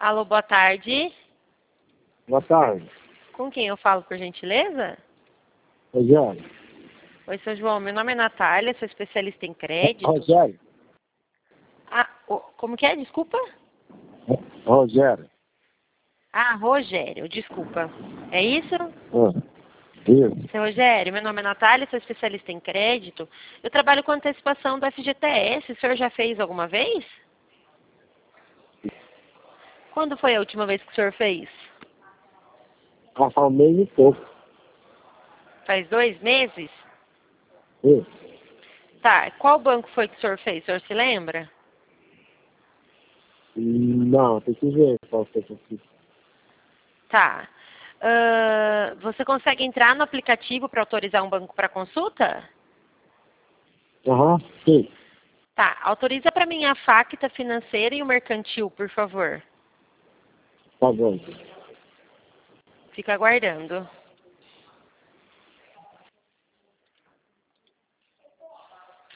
Alô, boa tarde. Boa tarde. Com quem eu falo, por gentileza? Rogério. Oi, seu João. Meu nome é Natália, sou especialista em crédito. Rogério. Ah, como que é? Desculpa? Rogério. Ah, Rogério, desculpa. É isso? Isso. Seu Rogério, meu nome é Natália, sou especialista em crédito. Eu trabalho com antecipação do FGTS. O senhor já fez alguma vez? Quando foi a última vez que o senhor fez? Faz um mês e pouco. Faz 2 meses? Isso. Tá, qual banco foi que o senhor fez? O senhor se lembra? Não, tem que ver qual foi que eu fiz. Tá. Você consegue entrar no aplicativo para autorizar um banco para consulta? Sim. Tá, autoriza para mim a Facta financeira e o mercantil, por favor. Tá bom. Fica aguardando.